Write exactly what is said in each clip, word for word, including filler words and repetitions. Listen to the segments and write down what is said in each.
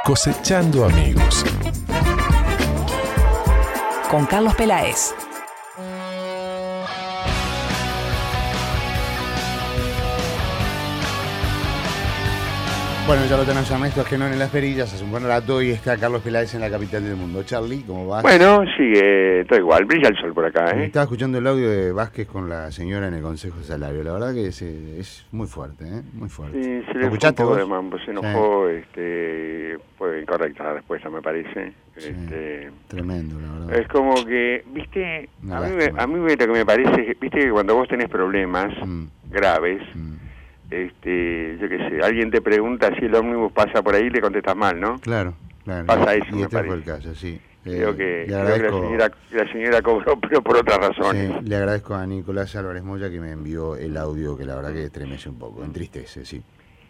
Cosechando amigos. Con Carlos Peláez. Bueno, ya lo tenemos a Néstor Genón en las perillas hace un buen rato y está Carlos Peláez en la capital del mundo. Charlie, ¿cómo vas? Bueno, sigue todo igual, brilla el sol por acá, ¿eh? Estaba escuchando el audio de Vázquez con la señora en el Consejo de Salario. La verdad que es, es muy fuerte, ¿eh? Muy fuerte. Sí, se ¿Lo le escuchaste fue un poco vos? de mambo, se enojó, Sí. este, fue incorrecta la respuesta, me parece. Sí, Este, tremendo, la verdad. es como que, viste, Una a mí, me, lástima. a mí me- lo que me parece, viste que cuando vos tenés problemas Mm, graves, mm. este, yo qué sé, alguien te pregunta si el ómnibus pasa por ahí y le contestas mal, ¿no? Claro, claro. Pasa y, eso, y me este fue parece. el caso, sí. Creo Eh, que, le creo que la, agradezco, señora, la señora cobró, pero por otras razones. sí, le agradezco a Nicolás Álvarez Moya que me envió el audio que la verdad que estremece un poco, entristece, sí.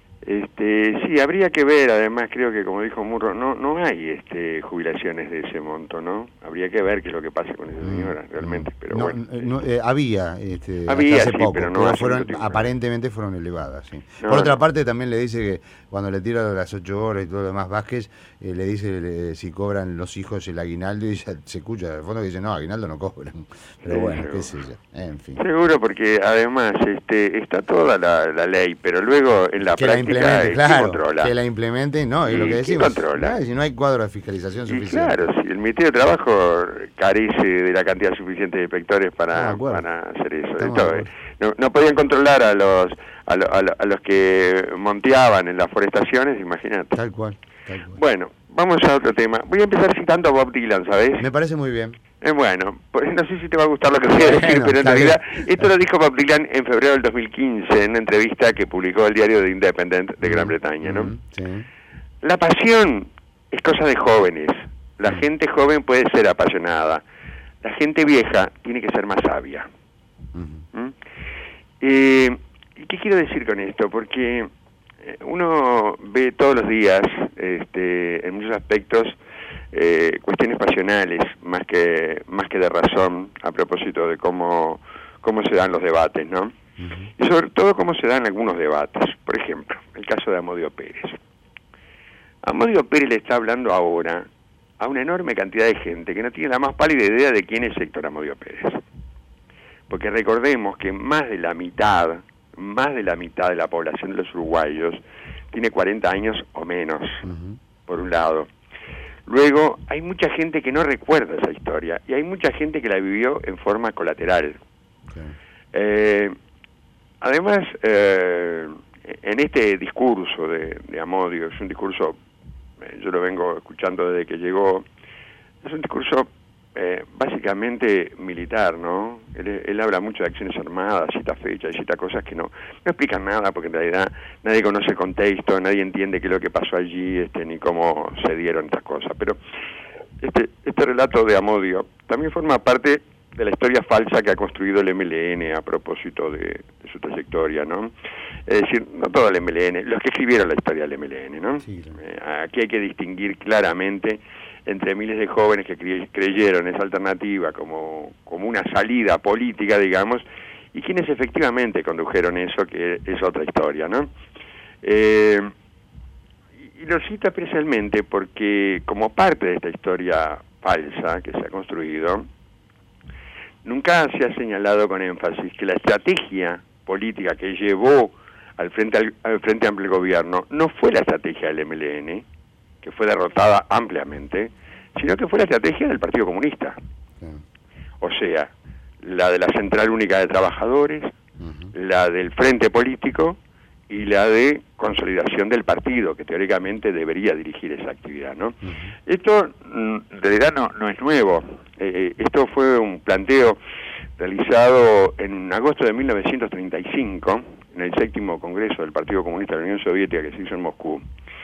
Este, sí, habría que ver, además creo que como dijo Murro, no no hay este jubilaciones de ese monto, ¿no? Habría que ver qué es lo que pasa con esa señora, realmente, pero no, bueno. eh, no, eh, había, este, Había, hasta hace sí, poco, pero pero, no hace fueron, mucho tiempo. aparentemente fueron elevadas, sí. No, Por otra no. parte también le dice que cuando le tira las ocho horas y todo lo demás Vázquez, eh, le dice eh, si cobran los hijos el aguinaldo y ya se escucha de fondo que dice, no, aguinaldo no cobran. Pero Sí, bueno, seguro. qué sé yo, en fin. Seguro, porque además este está toda la, la ley, pero luego en la Que la práctica, implemente, ¿quién claro, controla? que la implemente, no, es ¿Y lo que quién decimos. controla? Ah, si no hay cuadro de fiscalización Y suficiente. claro, si el Ministerio de Trabajo carece de la cantidad suficiente de inspectores Estamos de para, acuerdo. para hacer eso. Estamos de Esto, acuerdo. no, no podían controlar a los a, lo- a lo- a los que monteaban en las forestaciones, imagínate. Tal cual, tal cual. Bueno, vamos a otro tema. Voy a empezar citando a Bob Dylan, ¿sabes? Me parece muy bien. Eh, bueno, pues no sé si te va a gustar lo que voy a decir, Bueno, pero en está realidad bien. esto lo dijo Bob Dylan en febrero del dos mil quince en una entrevista que publicó el diario The Independent de Gran Mm, Bretaña, ¿no? mm, sí. La pasión es cosa de jóvenes. La Mm. gente joven puede ser apasionada. La gente vieja tiene que ser más sabia. Ujú. ¿Mm? Eh, ¿Y qué quiero decir con esto? Porque eh, uno ve todos los días, este, en muchos aspectos, eh, cuestiones pasionales más que más que de razón a propósito de cómo cómo se dan los debates, ¿no? Ujú. Y sobre todo cómo se dan algunos debates. Por ejemplo, el caso de Amodio Pérez. Amodio Pérez le está hablando ahora a una enorme cantidad de gente que no tiene la más pálida idea de quién es Héctor Amodio Pérez. Porque recordemos que más de la mitad, más de la mitad de la población de los uruguayos tiene cuarenta años o menos, Ujú. por un lado. Luego, hay mucha gente que no recuerda esa historia y hay mucha gente que la vivió en forma colateral. Claro. Eh, además, eh, en este discurso de, de Amodio, es un discurso, eh, yo lo vengo escuchando desde que llegó, es un discurso eh, básicamente militar, ¿no? Él, él habla mucho de acciones armadas, cita fechas, cita cosas que no, no explican nada, porque en realidad nadie conoce el contexto, nadie entiende qué es lo que pasó allí, este, ni cómo se dieron estas cosas. Pero este, este relato de Amodio también forma parte de la historia falsa que ha construido el M L N a propósito de, de su trayectoria, ¿no? Es decir, no todo el M L N, los que escribieron la historia del M L N, ¿no? Sí, claro. Eh, aquí hay que distinguir claramente entre miles de jóvenes que cre- creyeron esa alternativa como, como una salida política, digamos, y quienes efectivamente condujeron eso, que es otra historia, ¿no? Eh, y, y lo cito especialmente porque como parte de esta historia falsa que se ha construido, nunca se ha señalado con énfasis que la estrategia política que llevó al frente al, al frente amplio del gobierno no fue la estrategia del M L N, que fue derrotada ampliamente, sino que fue la estrategia del Partido Comunista. Claro. O sea, la de la Central Única de Trabajadores, Ujú. la del Frente Político y la de consolidación del partido, que teóricamente debería dirigir esa actividad, ¿no? Ujú. Esto mm, en realidad no, no es nuevo. Eh, esto fue un planteo realizado en agosto de mil novecientos treinta y cinco en el séptimo Congreso del Partido Comunista de la Unión Soviética que se hizo en Moscú.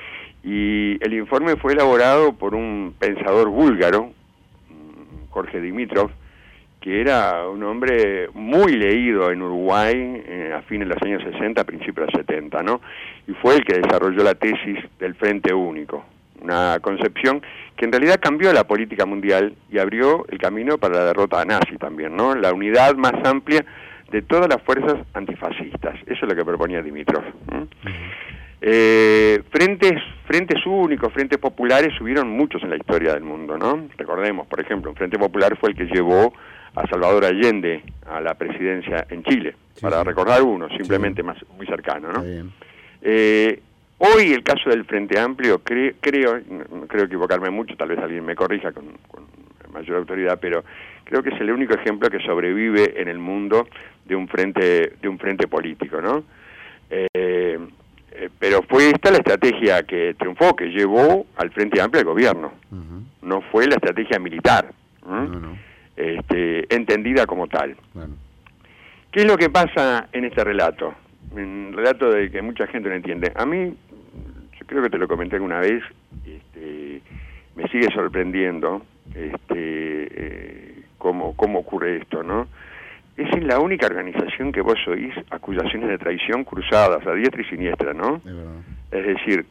Y el informe fue elaborado por un pensador búlgaro, Jorge Dimitrov, que era un hombre muy leído en Uruguay eh, a fines de los años sesenta, a principios de los setenta, ¿no? Y fue el que desarrolló la tesis del Frente Único, una concepción que en realidad cambió la política mundial y abrió el camino para la derrota nazi también, ¿no? La unidad más amplia de todas las fuerzas antifascistas. Eso es lo que proponía Dimitrov. ¿eh? Eh, frentes, frentes únicos, frentes populares, hubieron muchos en la historia del mundo, ¿no? Recordemos, por ejemplo, un Frente Popular fue el que llevó a Salvador Allende a la presidencia en Chile, sí, para sí. recordar uno, simplemente sí. más muy cercano, ¿no? Eh, hoy el caso del Frente Amplio, cre, creo, no creo equivocarme mucho, tal vez alguien me corrija con, con mayor autoridad, pero creo que es el único ejemplo que sobrevive en el mundo de un frente, de un frente político, ¿no? Eh, eh, pero fue esta la estrategia que triunfó, que llevó al Frente Amplio al gobierno, uh-huh. no fue la estrategia militar, ¿eh? no, no. Este, entendida como tal. Bueno. ¿Qué es lo que pasa en este relato? Un relato de que mucha gente no entiende. A mí, yo creo que te lo comenté alguna vez, este, me sigue sorprendiendo este, eh, cómo, cómo ocurre esto, ¿no? Esa es la única organización que vos oís acusaciones de traición cruzadas a diestra y siniestra, ¿no? Es, es decir,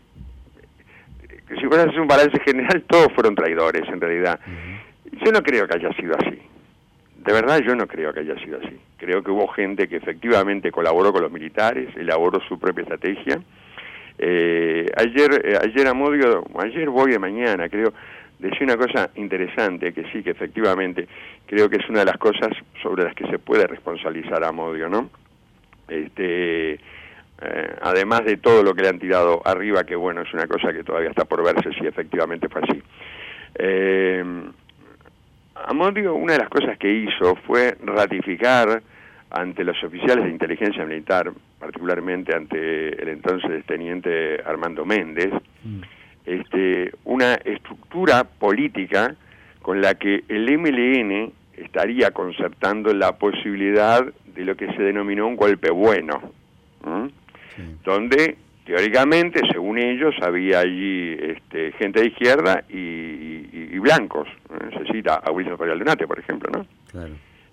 si vos haces un balance general, todos fueron traidores, en realidad. Uh-huh. Yo no creo que haya sido así. De verdad, yo no creo que haya sido así. Creo que hubo gente que efectivamente colaboró con los militares, elaboró su propia estrategia. Eh, ayer, eh, ayer Amodio, ayer voy de mañana, creo, decía una cosa interesante, que sí, que efectivamente creo que es una de las cosas sobre las que se puede responsabilizar a Amodio, ¿no? Este, eh, además de todo lo que le han tirado arriba, que bueno, es una cosa que todavía está por verse si efectivamente fue así. Eh, Amodio, una de las cosas que hizo fue ratificar ante los oficiales de inteligencia militar, particularmente ante el entonces teniente Armando Méndez, mm. este, una estructura política con la que el M L N estaría concertando la posibilidad de lo que se denominó un golpe bueno, ¿Mm? sí. donde teóricamente, según ellos, había allí este, gente de izquierda y, y, y blancos. ¿eh? Se cita a Wilson Farial Donate, por ejemplo, ¿no? Claro.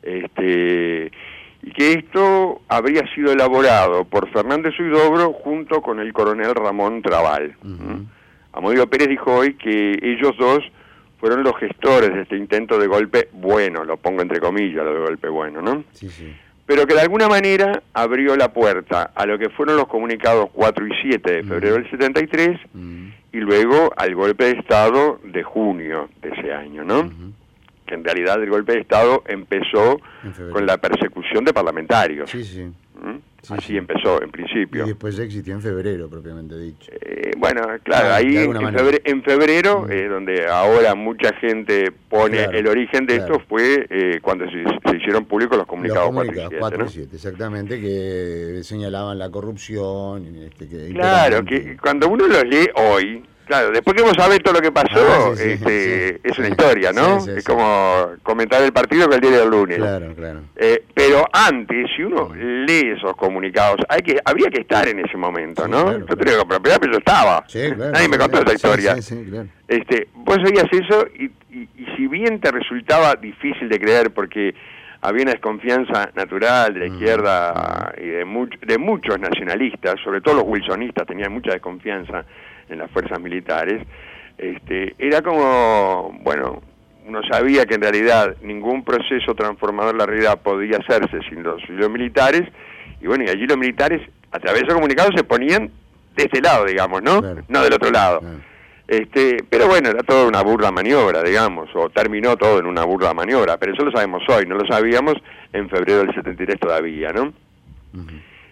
Este, y que esto habría sido elaborado por Fernández Huidobro junto con el coronel Ramón Trabal. Uh-huh. ¿eh? Amodio Pérez dijo hoy que ellos dos fueron los gestores de este intento de golpe bueno, lo pongo entre comillas, lo de golpe bueno, ¿no? Sí, sí. Pero que de alguna manera abrió la puerta a lo que fueron los comunicados cuatro y siete de febrero mm. del setenta y tres mm. y luego al golpe de Estado de junio de ese año, ¿no? Mm-hmm. Que en realidad el golpe de Estado empezó con la persecución de parlamentarios. Sí, sí. ¿Mm? Sí, Así sí. empezó, en principio. Y después existió en febrero, propiamente dicho. Eh, bueno, claro, ah, ahí en febrero, en febrero mm. eh, donde ahora mucha gente pone claro, el origen de claro. esto, fue eh, cuando se, se hicieron públicos los comunicados, los comunicados cuatro y siete, ¿no? Exactamente, que señalaban la corrupción. Este, que claro, que cuando uno los lee hoy, claro, después que vos sabés todo lo que pasó, ah, sí, sí, este, sí, es una sí, historia, ¿no? Sí, sí, es sí. como comentar el partido que el día del lunes. Claro, claro. Eh, pero antes, si uno lee esos comunicados, hay que habría que estar en ese momento, sí, ¿no? Claro, yo claro. te digo con propiedad, pero yo estaba. Sí, claro. Nadie me contó esa historia. Sí, sí, sí, claro. Este, vos oías eso y, y, y si bien te resultaba difícil de creer porque había una desconfianza natural de la izquierda y de, much, de muchos nacionalistas, sobre todo los wilsonistas tenían mucha desconfianza en las fuerzas militares, este, era como, bueno, uno sabía que en realidad ningún proceso transformador de la realidad podía hacerse sin los, sin los militares, y bueno, y allí los militares, a través de esos comunicados, se ponían de este lado, digamos, ¿no? Claro. No del otro lado. Claro. Este, pero bueno, era toda una burda maniobra, digamos, o terminó todo en una burda maniobra, pero eso lo sabemos hoy, no lo sabíamos en febrero del setenta y tres todavía, ¿no? Uh-huh.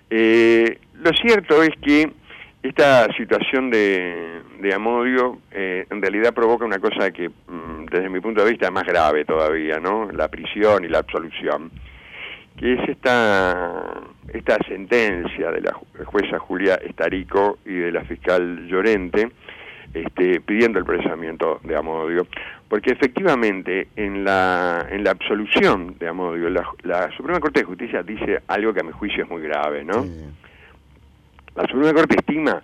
Eh, lo cierto es que esta situación de, de Amodio eh, en realidad provoca una cosa que, mm, desde mi punto de vista, es más grave todavía, ¿no? La prisión y la absolución, que es esta, esta sentencia de la jueza Julia Estarico y de la fiscal Llorente, Este, pidiendo el procesamiento de Amodio, porque efectivamente en la en la absolución de Amodio la, la Suprema Corte de Justicia dice algo que a mi juicio es muy grave, ¿no? Sí. La Suprema Corte estima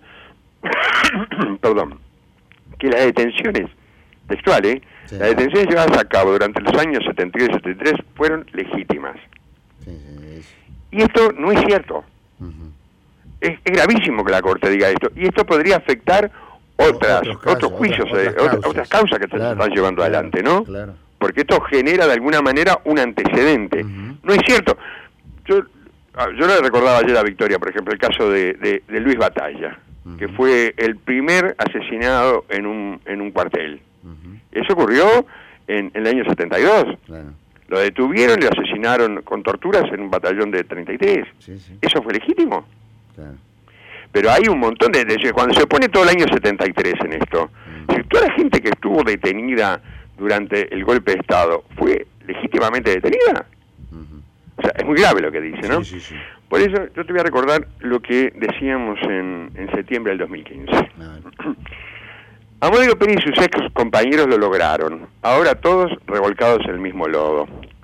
perdón, que las detenciones textuales, sí. las detenciones llevadas a cabo durante los años setenta y dos y setenta y tres fueron legítimas. Sí, sí, sí. Y esto no es cierto. Uh-huh. es, es gravísimo que la Corte diga esto, y esto podría afectar otras otros, casos, otros juicios, otras, otras, causas. otras causas que claro, se están llevando claro, adelante, ¿no? Claro. Porque esto genera de alguna manera un antecedente. Uh-huh. No es cierto. Yo yo le recordaba ayer a Victoria, por ejemplo, el caso de, de, de Luis Batalla. uh-huh. que fue el primer asesinado en un, en un cuartel. Uh-huh. Eso ocurrió en, en el año setenta y dos. Claro. Lo detuvieron y lo asesinaron con torturas en un batallón de treinta y tres. Sí, sí. ¿Eso fue legítimo? Claro. Pero hay un montón de... de cuando se pone todo el año setenta y tres en esto, uh-huh. si toda la gente que estuvo detenida durante el golpe de Estado fue legítimamente detenida, uh-huh. o sea, es muy grave lo que dice, ¿no? Sí, sí, sí. Por eso yo te voy a recordar lo que decíamos en, en septiembre del dos mil quince. Amodio Pérez y sus ex compañeros lo lograron, ahora todos revolcados en el mismo lodo.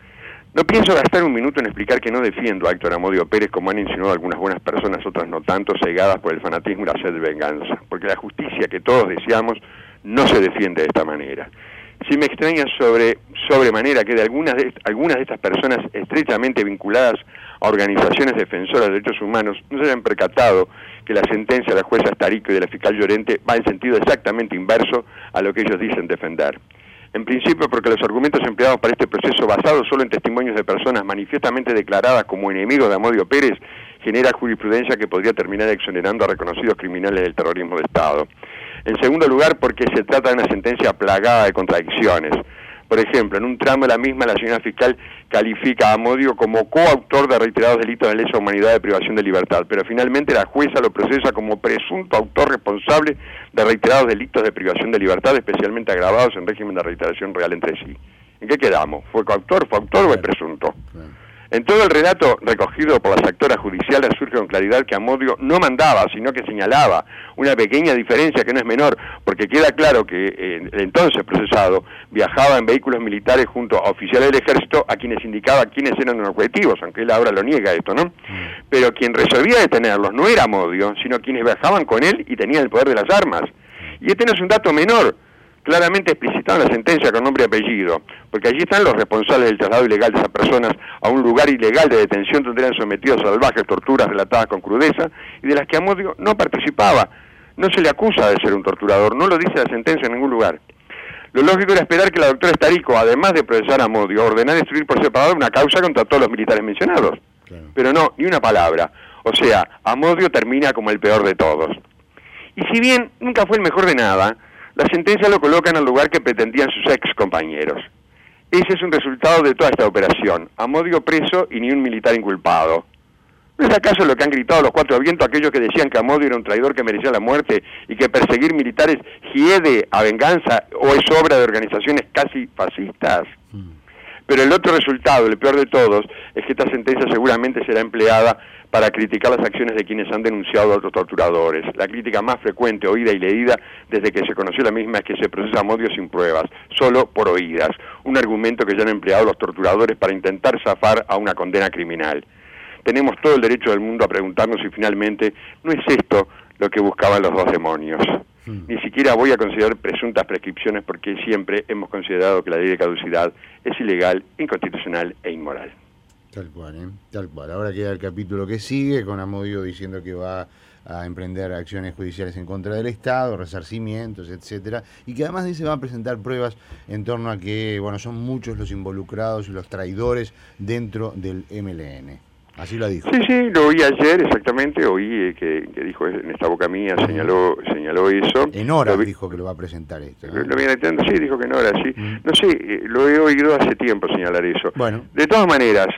No pienso gastar un minuto en explicar que no defiendo a Héctor Amodio Pérez, como han insinuado algunas buenas personas, otras no tanto, cegadas por el fanatismo y la sed de venganza, porque la justicia que todos deseamos no se defiende de esta manera. Sí me extraña sobre sobremanera que de algunas de, algunas de estas personas estrechamente vinculadas a organizaciones defensoras de derechos humanos no se hayan percatado que la sentencia de la jueza Starico y de la fiscal Llorente va en sentido exactamente inverso a lo que ellos dicen defender. En principio porque los argumentos empleados para este proceso, basados solo en testimonios de personas manifiestamente declaradas como enemigos de Amodio Pérez, genera jurisprudencia que podría terminar exonerando a reconocidos criminales del terrorismo de Estado. En segundo lugar, porque se trata de una sentencia plagada de contradicciones. Por ejemplo, en un tramo de la misma, la señora fiscal califica a Amodio como coautor de reiterados delitos de lesa humanidad de privación de libertad, pero finalmente la jueza lo procesa como presunto autor responsable de reiterados delitos de privación de libertad, especialmente agravados en régimen de reiteración real entre sí. ¿En qué quedamos? ¿Fue coautor, fue autor o es presunto? En todo el relato recogido por las actoras judiciales surge con claridad que Amodio no mandaba, sino que señalaba una pequeña diferencia que no es menor, porque queda claro que eh, el entonces procesado viajaba en vehículos militares junto a oficiales del ejército a quienes indicaba quiénes eran los objetivos, aunque él ahora lo niega esto, ¿no? Pero quien resolvía detenerlos no era Amodio, sino quienes viajaban con él y tenían el poder de las armas. Y este no es un dato menor, claramente explicitado en la sentencia con nombre y apellido, porque allí están los responsables del traslado ilegal de esas personas a un lugar ilegal de detención donde eran sometidos a salvajes torturas relatadas con crudeza y de las que Amodio no participaba. No se le acusa de ser un torturador, no lo dice la sentencia en ningún lugar. Lo lógico era esperar que la doctora Starico, además de procesar a Amodio, ordenara instruir por separado una causa contra todos los militares mencionados. Claro. Pero no, ni una palabra. O sea, Amodio termina como el peor de todos. Y si bien nunca fue el mejor de nada, la sentencia lo coloca en el lugar que pretendían sus ex compañeros. Ese es un resultado de toda esta operación. Amodio preso y ni un militar inculpado. ¿No es acaso lo que han gritado los cuatro vientos aquellos que decían que Amodio era un traidor que merecía la muerte y que perseguir militares hiede a venganza o es obra de organizaciones casi fascistas? Mm. Pero el otro resultado, el peor de todos, es que esta sentencia seguramente será empleada para criticar las acciones de quienes han denunciado a otros torturadores. La crítica más frecuente, oída y leída desde que se conoció la misma es que se procesa a Amodio sin pruebas, solo por oídas, un argumento que ya han empleado los torturadores para intentar zafar a una condena criminal. Tenemos todo el derecho del mundo a preguntarnos si finalmente no es esto lo que buscaban los dos demonios. Hmm. Ni siquiera voy a considerar presuntas prescripciones porque siempre hemos considerado que la ley de caducidad es ilegal, inconstitucional e inmoral. Tal cual, ¿eh? Tal cual. Ahora queda el capítulo que sigue con Amodio diciendo que va a emprender acciones judiciales en contra del Estado, resarcimientos, etcétera, y que además dice va a presentar pruebas en torno a que, bueno, son muchos los involucrados y los traidores dentro del M L N. Así lo dijo. Sí, sí, lo oí ayer exactamente, oí eh, que, que dijo en esta boca mía, señaló señaló eso. En horas dijo que lo va a presentar esto, ¿no? Lo viene entendiendo, sí, dijo que en horas, sí. Mm. No sé, eh, lo he oído hace tiempo señalar eso. Bueno. De todas maneras,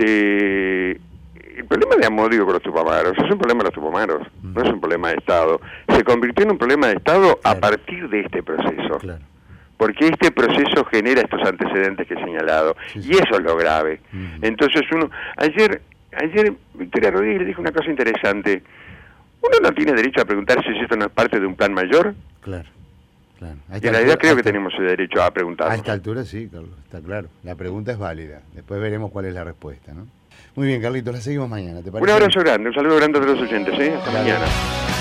este el problema de Amodio con los Tupamaros es un problema de los Tupamaros, mm. no es un problema de Estado. Se convirtió en un problema de Estado claro. a partir de este proceso. Claro. Porque este proceso genera estos antecedentes que he señalado. Sí, sí. Y eso es lo grave. Mm. Entonces uno, ayer... Ayer Victoria Rodríguez dijo una cosa interesante. ¿Uno no tiene derecho a preguntarse si esto no es parte de un plan mayor? Claro, claro. Y en realidad altura, creo que esta, tenemos el derecho a preguntarnos. A esta altura sí, Carlos, está claro. La pregunta es válida. Después veremos cuál es la respuesta, ¿no? Muy bien, Carlitos, la seguimos mañana, ¿te parece? Un abrazo grande, un saludo grande a todos los oyentes, ¿eh? Hasta claro. mañana.